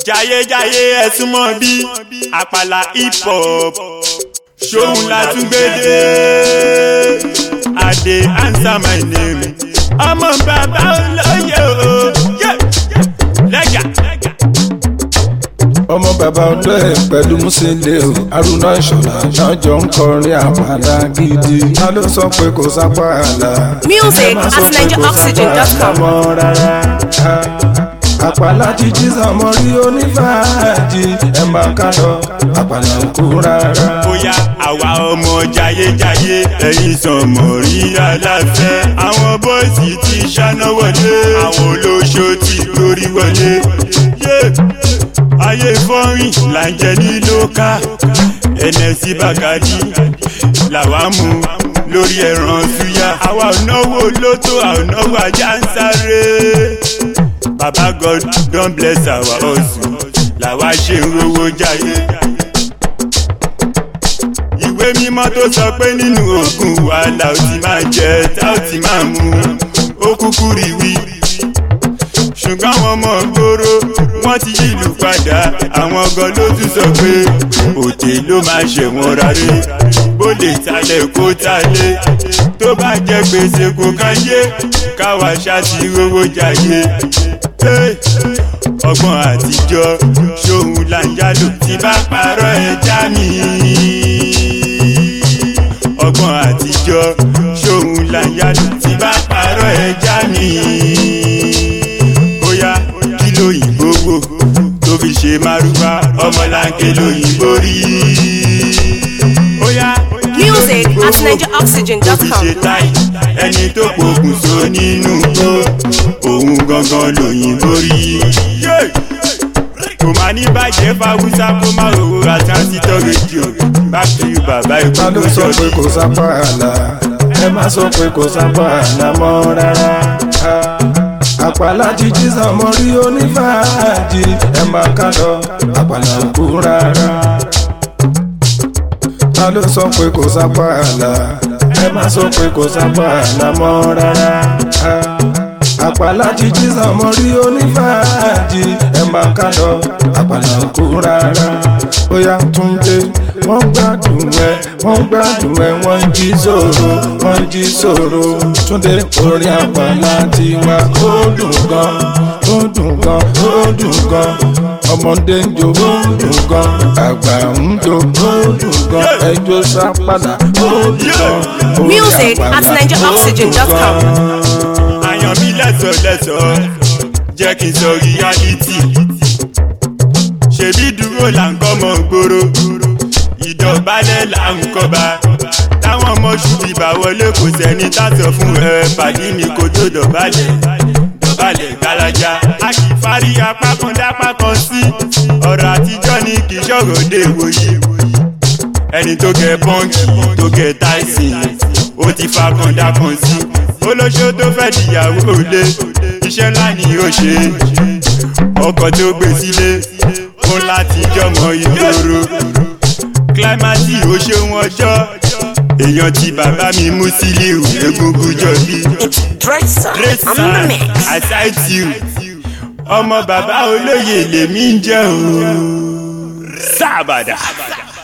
jayéjayé ẹ̀sùn mọ́ bí àpàlà hip hop ṣóhun la tún gbédè. I dey answer my name ọmọ bàbá olóyè o lẹ́gà. ọmọ bàbá olóyè pẹ̀lú Musiliu o Haruna Ìṣọ̀lá náà jọ ń kọrin àpàlà gidi. ta ló sọ pé kò sápá àlà. music at NigeriOxygen.com. àpàlà jíjí sọmọ rí onífàájì ẹ máa ká lọ àpàlà ń kú rárá. bóyá àwa ọmọ jayéjayé ẹ̀yin sọmọ rí aláfẹ́. àwọn bọ́ọ̀sì ti ṣáná wọlé àwọn olóṣó ti gbórí wọlé. ayé fọ́rin là ń jẹ ní lóka NSC Bàkàdí làwa mú lórí ẹran súyà. àwa ò náwó lótó àwọn náwó ajá ń sáré. Baba God don bless our hustle làwa ṣe ń rówó jayé. ìwé mímọ́ tó sọ pé nínú ogun wàhálà ó ti máa jẹ tá ó ti máa mú ó kúkú rí wí. ṣùgbọ́n àwọn ọmọ gbòòrò wọ́n ti yí ìlú padà. àwọn gan ló tún sọ pé òtè ló máa ṣẹ̀wọ̀n rárẹ̀. bó lè talẹ̀ kó talẹ̀ tó bá jẹ́ gbèsè kò káyé káwa ṣáà ti rówó jayé. ọgbọ́n àtijọ́ ṣóhun là ń yálò tí bá parọ́ ẹja mi. ọgbọ́n àtijọ́ ṣóhun là ń yálò tí bá parọ́ ẹja mi. bóyá kí lóyìnbó wò tó fi ṣe márúwá ọmọlanke lóyìnbó rí. bóyá music at NigeriOxygen.com. ẹni tó pokùn so nínú gbó òun gangan lóyìnbó rí. kò máa ní bàjẹ́ fáwùsá kó má rówó ra transistor rédíò. back to you bàbá ikú. ta ló sọ pé kò sápá àlà. ẹ má sọ pé kò sápá àlà mọ́ rárá. àpàlà jíjí sọmọ rí onífàájì ẹ máa ká lọ àpàlà ń kú rárá. ta ló sọ pé kò sápá àlà. ẹ má sọ pé kò sápá àlà mọ́ rárá. àpàlà jíjí sọmọ rí onífàájì ẹ máa ká lọ àpàlà ń kú rárá. bóyá Túndé wọ́n gbádùn ẹ wọ́n jí sòrò wọ́n jí sòrò. Túndé orin àpàlà tiwa ó dùn gan ó dùn gan ó dùn gan. ọmọdé ń jó ó dùn gan àgbà ń jó ó dùn gan ẹjọ́ sápàlà ó dùn gan. music at NigeriOxygen.com. àyàn mi lẹ́sọ̀lẹ́sọ̀ jẹ́ kí n sọ reality. ṣèbí dúró là ń kọ́ mọ́ gbòòrò ìdọ̀bálẹ̀ là ń kọ́ba. táwọn ọmọ ṣùgbọ́n ìbá wọlé kò sẹ́ni tàṣọ fún ẹ pàdé mi kò tó dọ̀bálẹ̀ gbalaja. a kì í fárí apá kan dápá kan sí. ọ̀rọ̀ àtijọ́ ni kì í ṣọ̀rọ̀ òde ìwòyí. ẹni tó gẹ pọ́ǹkì tó gẹ táìsì ó ti fa kàndá kan sí. olóṣó tó fẹ́ dìyàwó lé iṣẹ́ ńlá ni ó ṣe. ọkọ̀ tó gbé sílé fún láti jọmọ ìgboro. kílámàsì ó ṣeun ọjọ́ èèyàn tí bàbá mi Musiliu Egungun Jọbí. Dresser on the mix. I cite you ọmọ bàbá olóyè lèmi ń jẹ́ o. sábàdà.